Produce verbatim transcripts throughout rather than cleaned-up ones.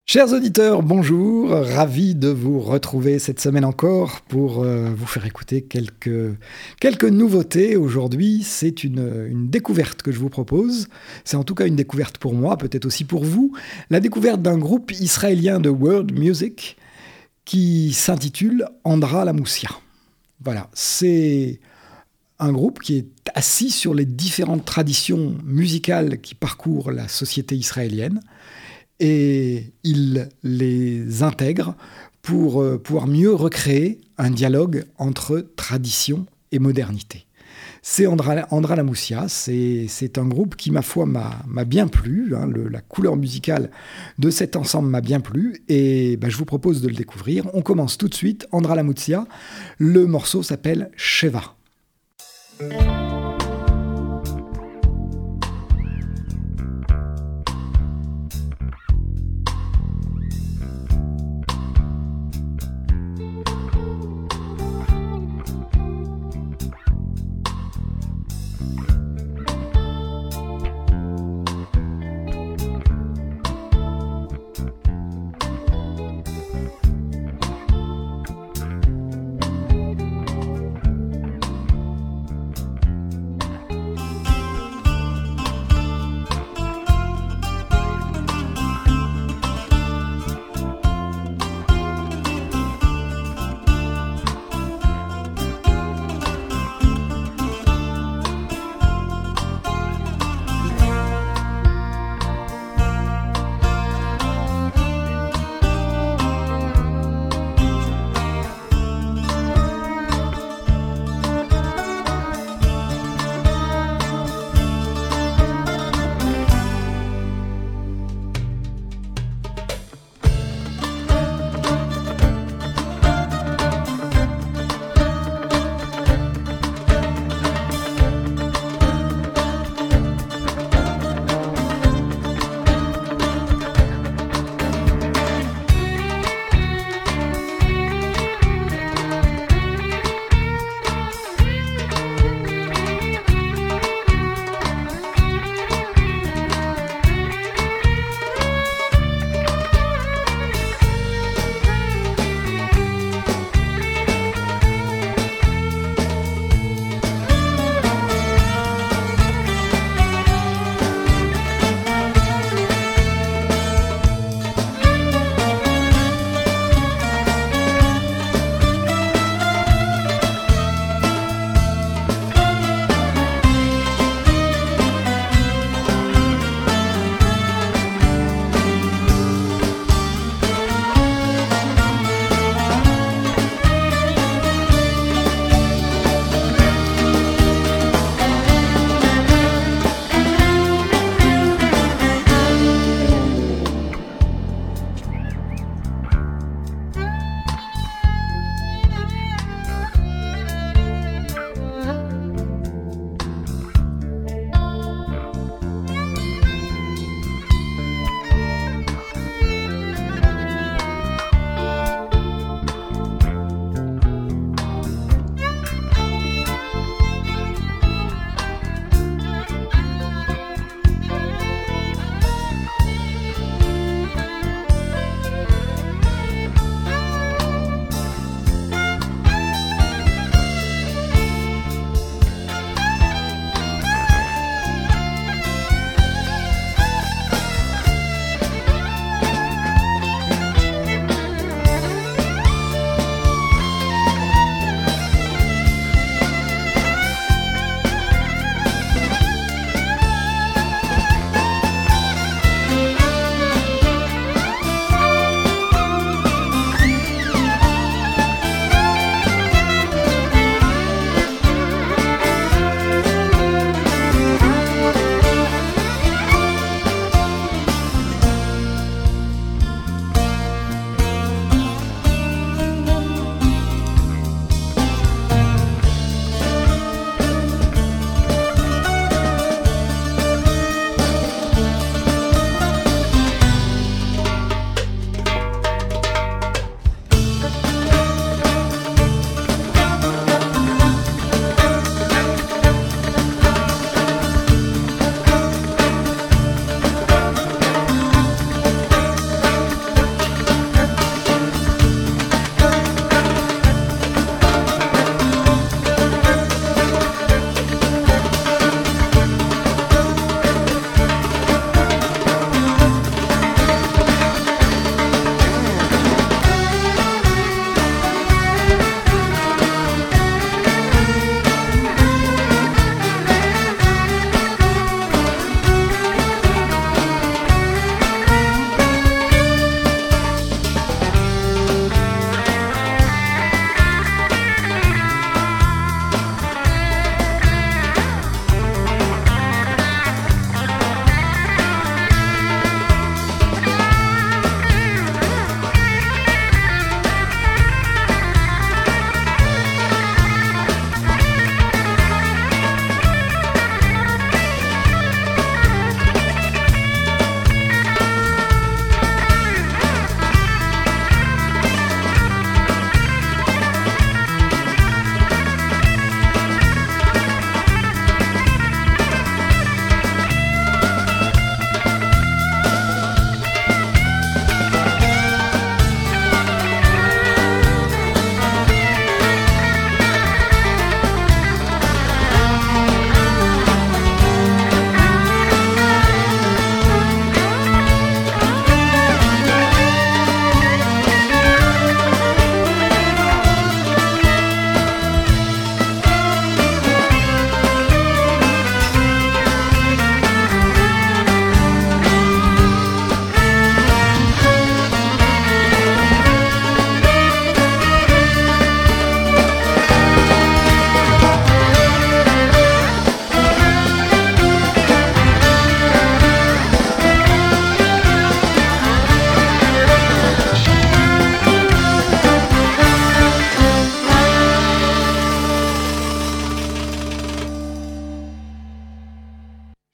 Chers auditeurs, bonjour, ravi de vous retrouver cette semaine encore pour euh, vous faire écouter quelques, quelques nouveautés. Aujourd'hui, c'est une, une découverte que je vous propose. C'est en tout cas une découverte pour moi, peut-être aussi pour vous. La découverte d'un groupe israélien de world music qui s'intitule Andra la Moussia. Voilà, c'est un groupe qui est assis sur les différentes traditions musicales qui parcourent la société israélienne. Et il les intègre pour euh, pouvoir mieux recréer un dialogue entre tradition et modernité. C'est Andra, Andra la Moussia, c'est, c'est un groupe qui, ma foi, m'a, m'a bien plu. Hein, le, la couleur musicale de cet ensemble m'a bien plu et ben, je vous propose de le découvrir. On commence tout de suite, Andra la Moussia. Le morceau s'appelle Sheva.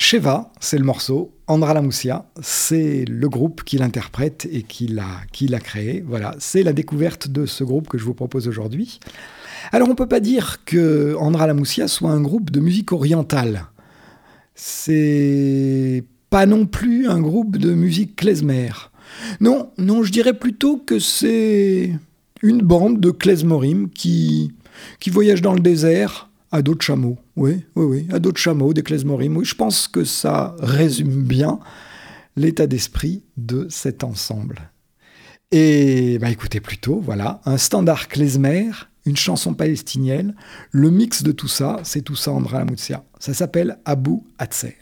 Sheva, c'est le morceau. Andra La Moussia, c'est le groupe qui l'interprète et qui l'a, qui l'a créé. Voilà, c'est la découverte de ce groupe que je vous propose aujourd'hui. Alors, on ne peut pas dire que Andra La Moussia soit un groupe de musique orientale. C'est pas non plus un groupe de musique klezmer. Non, non, je dirais plutôt que c'est une bande de klezmorim qui, qui voyage dans le désert à dos de chameau. Oui, oui, oui, à dos de chameau, des klezmorim. Oui, je pense que ça résume bien l'état d'esprit de cet ensemble. Et bah écoutez plutôt, voilà, un standard klezmer, une chanson palestinienne, le mix de tout ça, c'est tout ça Andra La Moussia. Ça s'appelle Abou Hatser.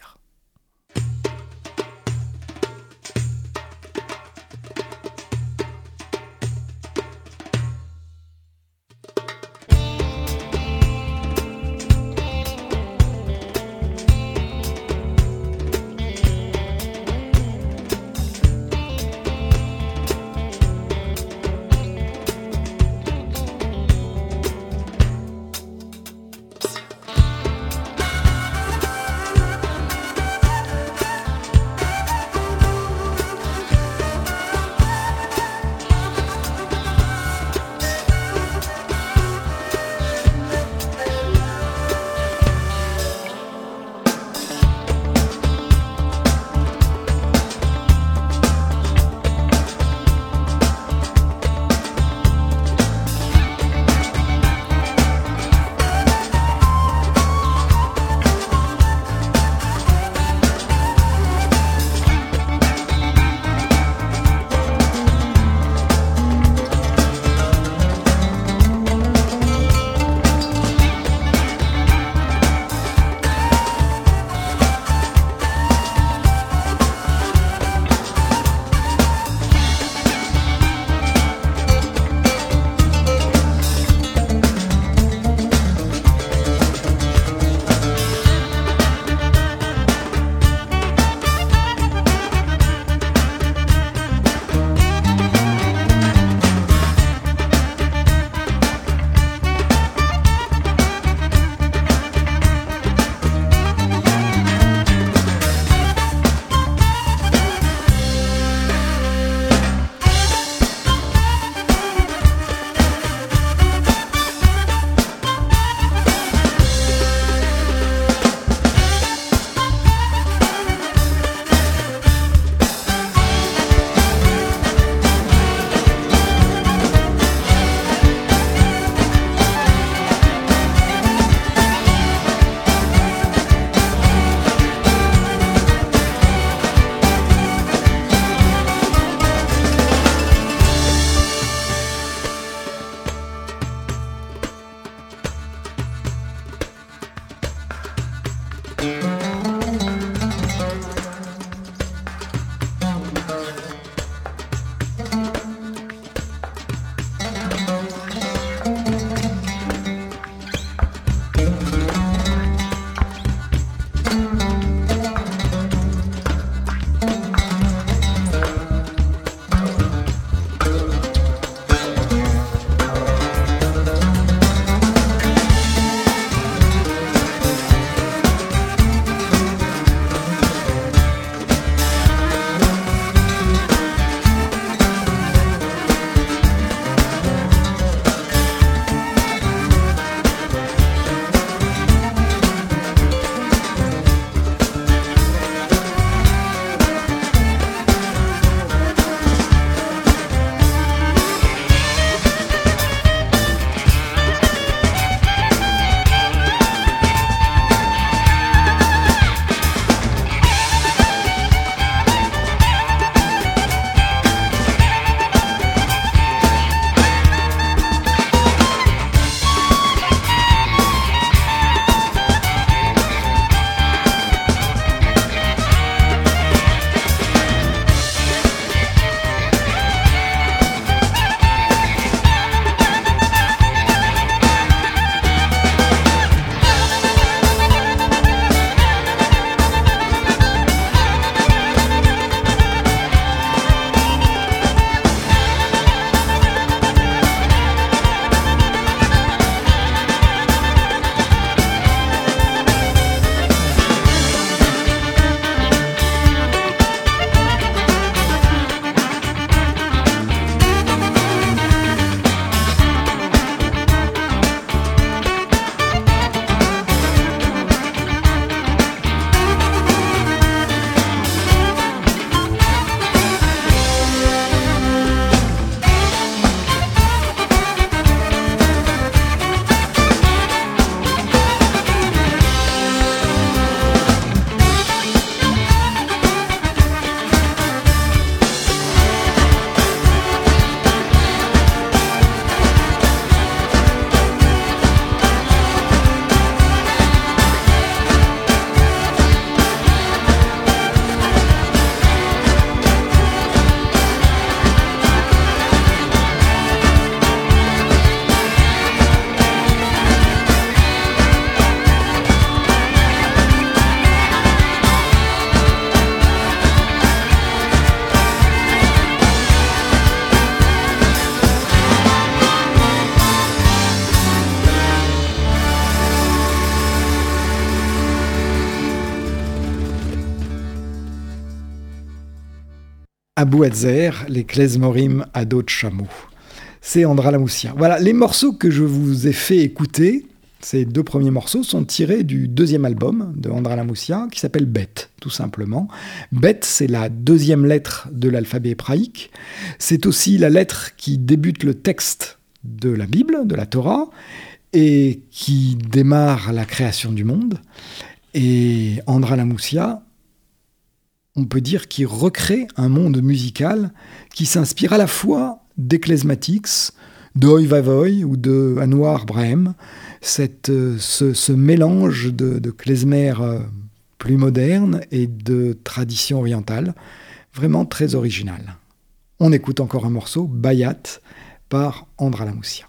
Abou Hadzer, les klezmorim à dos de chameau. C'est Andra Lamoussien. Voilà, les morceaux que je vous ai fait écouter, ces deux premiers morceaux, sont tirés du deuxième album de Andra Lamoussien, qui s'appelle Bet, tout simplement. Bet, c'est la deuxième lettre de l'alphabet hébraïque. C'est aussi la lettre qui débute le texte de la Bible, de la Torah, et qui démarre la création du monde. Et Andra Lamoussien, on peut dire qu'il recrée un monde musical qui s'inspire à la fois des Klezmatics, de Oy Vavoy ou de Anouar Brehem, cette, ce, ce mélange de, de klezmer plus moderne et de tradition orientale, vraiment très original. On écoute encore un morceau, Bayat, par Andra Lamoussien.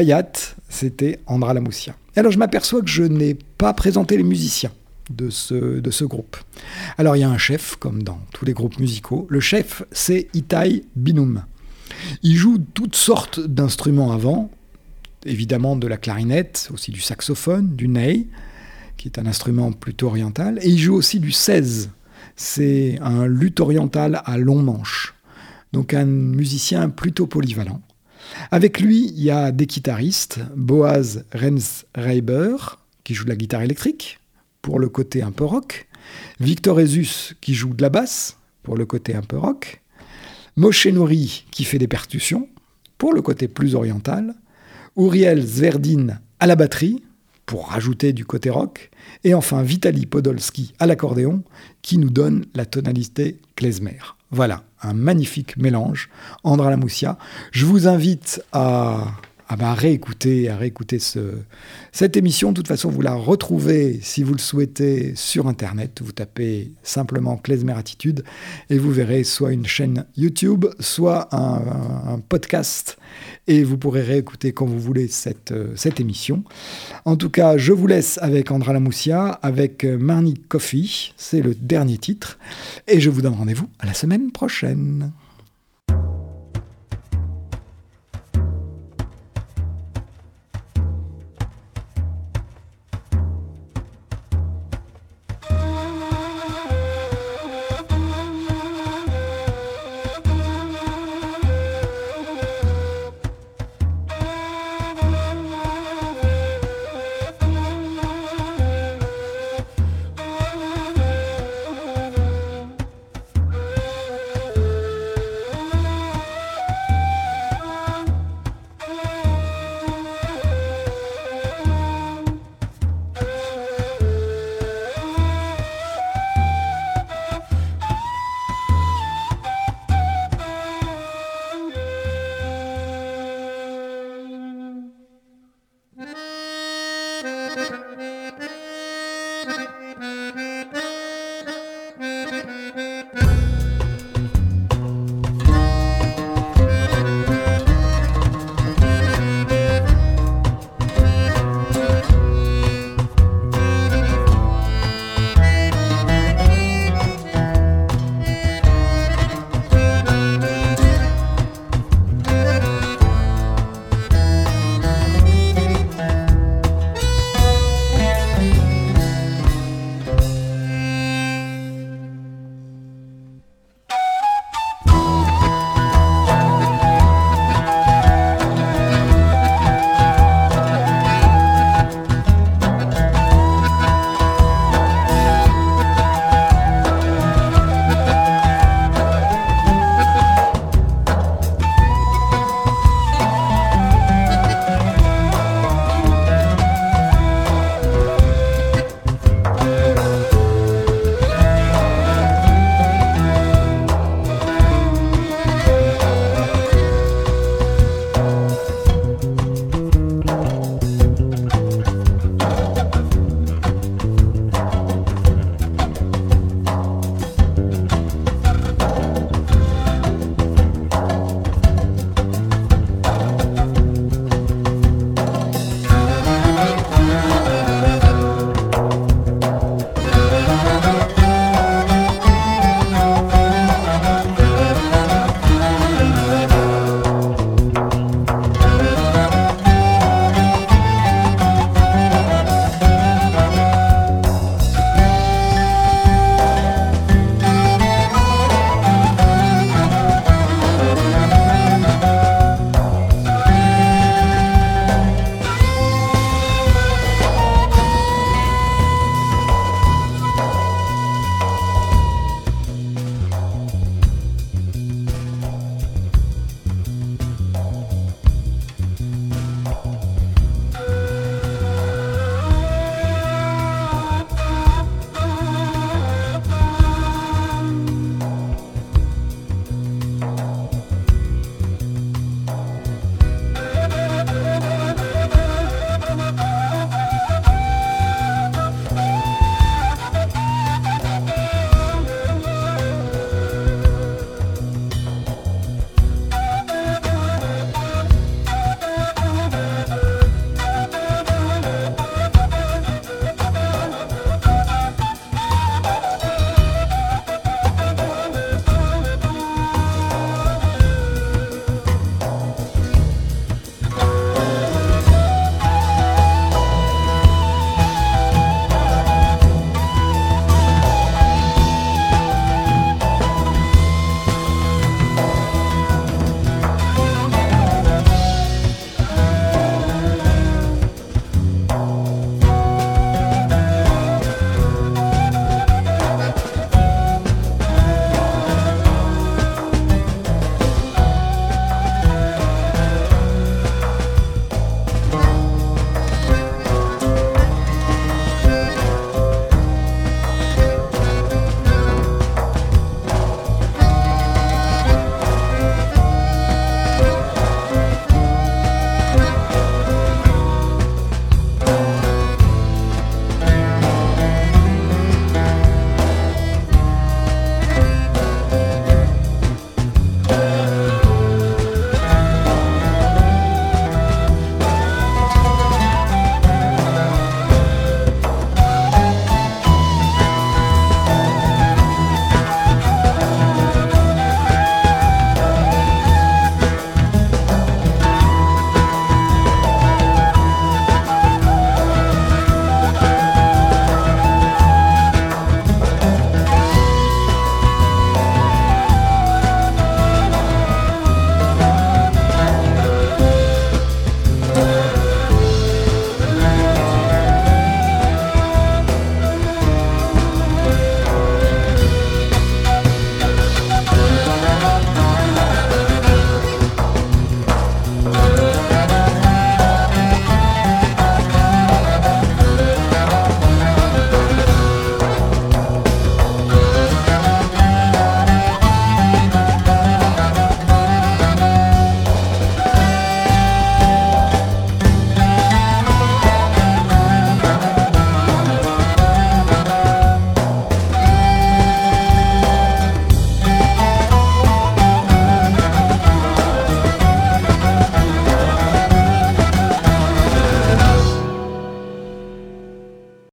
Bayat, c'était Andra la Moussia. Alors je m'aperçois que je n'ai pas présenté les musiciens de ce, de ce groupe. Alors il y a un chef, comme dans tous les groupes musicaux. Le chef, c'est Itai Binoum. Il joue toutes sortes d'instruments à vent, évidemment de la clarinette, aussi du saxophone, du ney, qui est un instrument plutôt oriental, et il joue aussi du seize. C'est un luth oriental à long manche. Donc un musicien plutôt polyvalent. Avec lui, il y a des guitaristes, Boaz Rensreiber, qui joue de la guitare électrique, pour le côté un peu rock, Victor Ezus, qui joue de la basse, pour le côté un peu rock, Moshe Nouri, qui fait des percussions, pour le côté plus oriental, Uriel Zverdin à la batterie, pour rajouter du côté rock, et enfin Vitaly Podolski à l'accordéon, qui nous donne la tonalité klezmer. Voilà, un magnifique mélange, Andra la Moussia. Je vous invite à, à bah, réécouter, à réécouter ce, cette émission. De toute façon, vous la retrouvez, si vous le souhaitez, sur Internet. Vous tapez simplement Klezmer Attitude et vous verrez soit une chaîne YouTube, soit un, un, un podcast. Et vous pourrez réécouter quand vous voulez cette, cette émission. En tout cas, je vous laisse avec Andra la Moussia, avec Marnie Coffee, c'est le dernier titre. Et je vous donne rendez-vous à la semaine prochaine.